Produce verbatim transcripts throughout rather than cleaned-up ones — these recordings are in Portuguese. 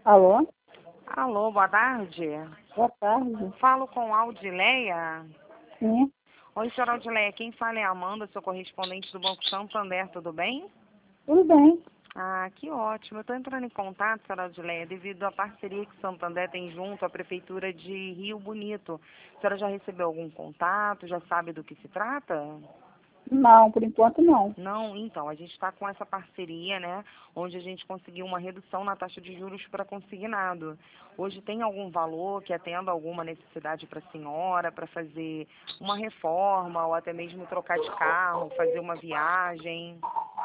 Alô? Alô, boa tarde. Boa tarde. Falo com Audileia. Sim, Oi, senhora Audileia, quem fala é a Amanda, sou correspondente do Banco Santander, tudo bem? tudo bem. Ah, que ótimo. Eu estou entrando em contato, senhora Audileia, devido à parceria que o Santander tem junto à Prefeitura de Rio Bonito. A senhora já recebeu algum contato? Já sabe do que se trata? Não, por enquanto não. Não, então, a gente está com essa parceria, né, onde a gente conseguiu uma redução na taxa de juros para consignado. Hoje tem algum valor que atenda alguma necessidade para a senhora, para fazer uma reforma ou até mesmo trocar de carro, fazer uma viagem?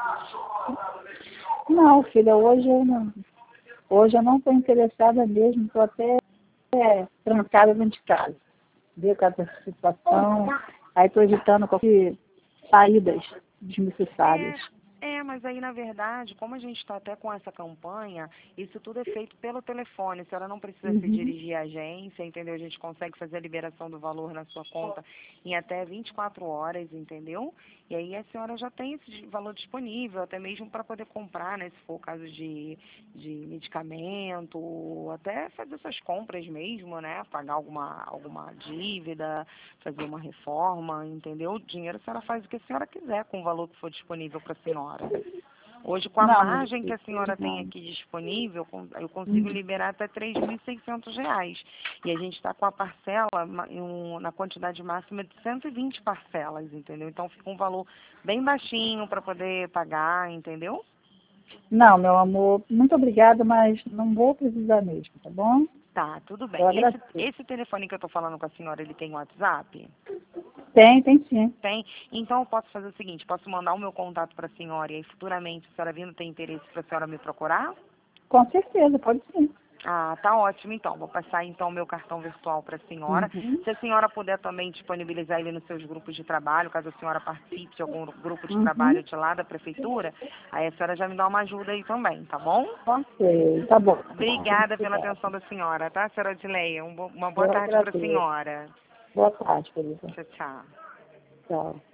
Não, filha, hoje eu não. Hoje eu não estou interessada mesmo, estou até é, trancada dentro de casa. Ver com essa situação, aí estou evitando qualquer saídas desnecessárias. É, é, mas aí, na verdade, como a gente está até com essa campanha, isso tudo é feito pelo telefone. A senhora não precisa se Uhum. dirigir à agência, entendeu? A gente consegue fazer a liberação do valor na sua conta em até vinte e quatro horas, entendeu? E aí a senhora já tem esse valor disponível, até mesmo para poder comprar, né? Se for o caso de, de medicamento, ou até fazer suas compras mesmo, né? Pagar alguma, alguma dívida, fazer uma reforma, entendeu? O dinheiro a senhora faz o que a senhora quiser com o valor que for disponível para a senhora. Hoje, com a Não, meu margem que a senhora filho, tem não. aqui disponível, com- eu consigo Uhum. liberar até três mil e seiscentos reais. E a gente está com a parcela ma- em um- na quantidade máxima de cento e vinte parcelas, entendeu? Então fica um valor bem baixinho para poder pagar, entendeu? Não, meu amor, muito obrigada, mas não vou precisar mesmo, tá bom? Tá, tudo Eu bem. Esse, agradeço. esse telefone que eu estou falando com a senhora, ele tem WhatsApp? Tem, tem sim. Tem. Então eu posso fazer o seguinte, posso mandar o meu contato para a senhora e aí futuramente, se a senhora vindo tem interesse para a senhora me procurar? Com certeza, pode sim. Ah, tá ótimo então. Vou passar então o meu cartão virtual para a senhora. Uhum. Se a senhora puder também disponibilizar ele nos seus grupos de trabalho, caso a senhora participe de algum grupo de Uhum. trabalho de lá da prefeitura, aí a senhora já me dá uma ajuda aí também, tá bom? Ok, tá bom. Obrigada pela Obrigada. atenção da senhora, tá, senhora Odileia? Um bo- uma boa Eu tarde para a agradeço. senhora. Boa tarde, querida. Tchau, tchau. Tchau.